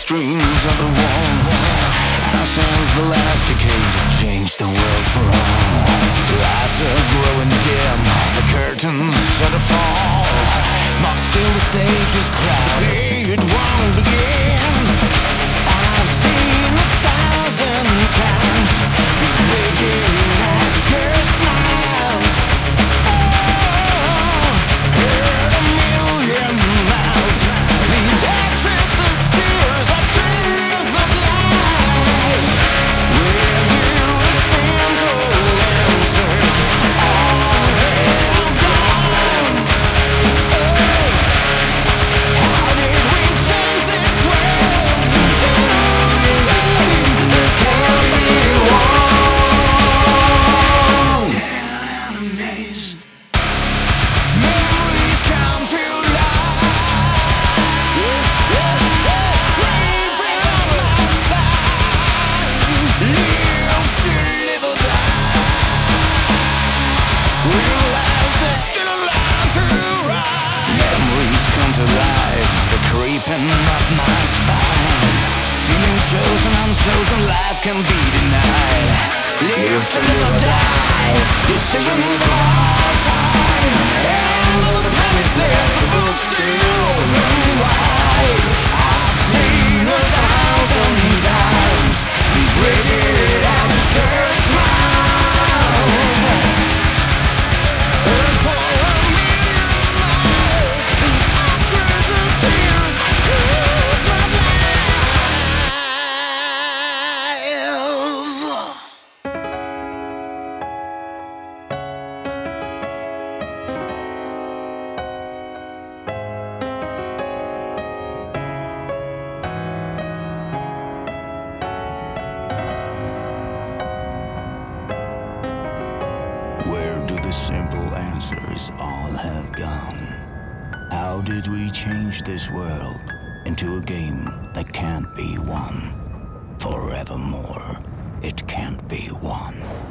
extremes of the walls. Our sands, the last decade has changed the world for all. Lights are growing dim, the curtains start to fall, but still the stage is crowded. It won't begin. I've seen 1,000 times these wicked actors' smiles. Oh, heard 1,000,000 miles. These actresses' tears are truth of lies. Where do the simple answers all have gone? Oh, how did we change this world into a game that can't be won? Enemies. Memories come to life. Creeping up my spine. Live to live or die. Realize there's still a line to ride. Memories come to life. They're creeping up my spine. Feeling chosen, unchosen, life can be denied. Live to live or die. Decisions of all time. And the pen is there, the book's still open wide. I've seen 1,000 times these rigid actors' smiles. And for 1,000,000 miles, these actresses' tears choose my lives. Where do the simple answers all have gone? How did we change this world into a game that can't be won? Forevermore, it can't be won.